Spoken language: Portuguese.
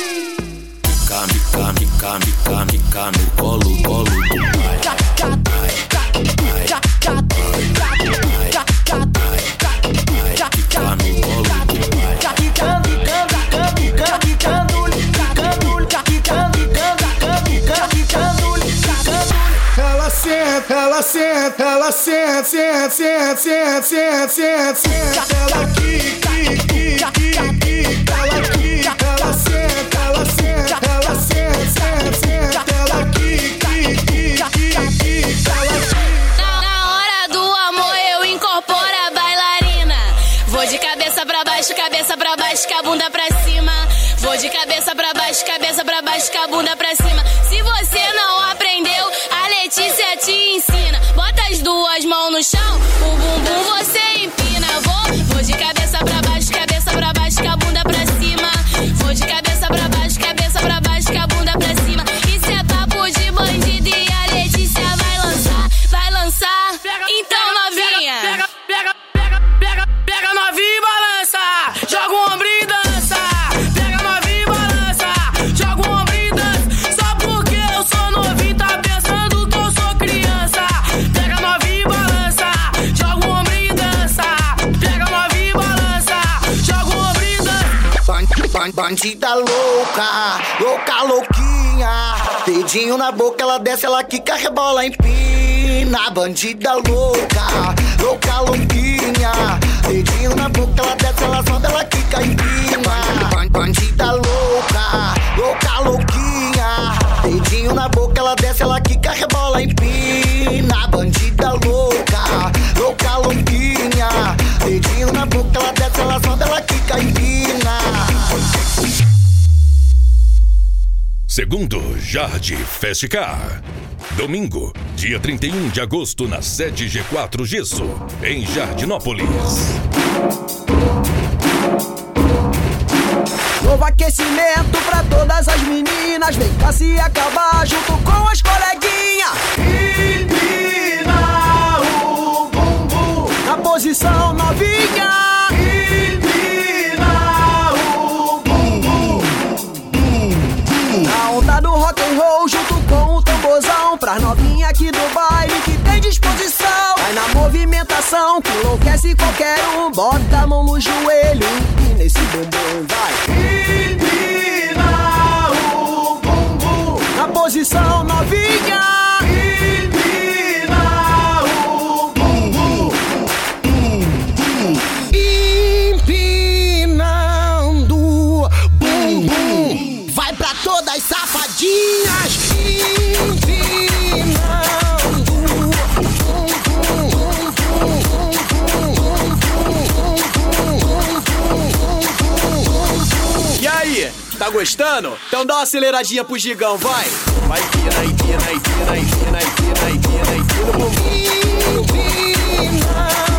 Fica no colo do pai. Ela senta, ela Na hora do amor eu incorporo a bailarina. Vou de cabeça pra baixo, com a bunda pra cima. Vou de cabeça pra baixo, com a bunda pra cima. Se você não aprendeu, a Letícia te ensina. Bota as duas mãos no chão, o bumbum você empina. Vou de cabeça pra baixo, com a bunda pra cima. Vou de cabeça pra baixo, com a bunda pra cima. Isso é papo de bandido e a Letícia vai lançar. Então novinha, pega novinha e balança. Joga o ombro e dança. Pega novinha e balança. Joga o ombro e dança. Só porque eu sou novinho, tá pensando que eu sou criança. Pega novinha e balança. Joga o ombro e dança. Pega novinha e balança. Joga o ombro e dança. Bandida louca, louquinha. Dedinho na boca, ela desce, ela quica, rebola, empina. Bandida louca, louquinha. Dedinho na boca, ela desce, ela sobe, ela quica, empina. Bandida louca, louquinha. Dedinho na boca, ela desce, ela quica, rebola, empina. Bandida louca, louquinha. Dedinho na boca, ela desce, ela sobe, ela quica, empina. Segundo Jardim Festicar. Domingo, dia 31 de agosto, na sede G4 Gesso, em Jardinópolis. Novo aquecimento pra todas as meninas. Vem cá se acabar junto com as coleguinhas. Empina o bumbum na posição novinha. Do rock and roll junto com o tamborzão. Pras novinha aqui do baile que tem disposição. Vai na movimentação que enlouquece qualquer um. Bota a mão no joelho, empina esse bumbum, vai. Empina o bumbum na posição novinha. Empina o bumbum. Empinando o bumbum. Vai pra todas as safadinhas. E aí, tá gostando? Então dá uma aceleradinha pro gigão, vai. Vai, empina no bumbum.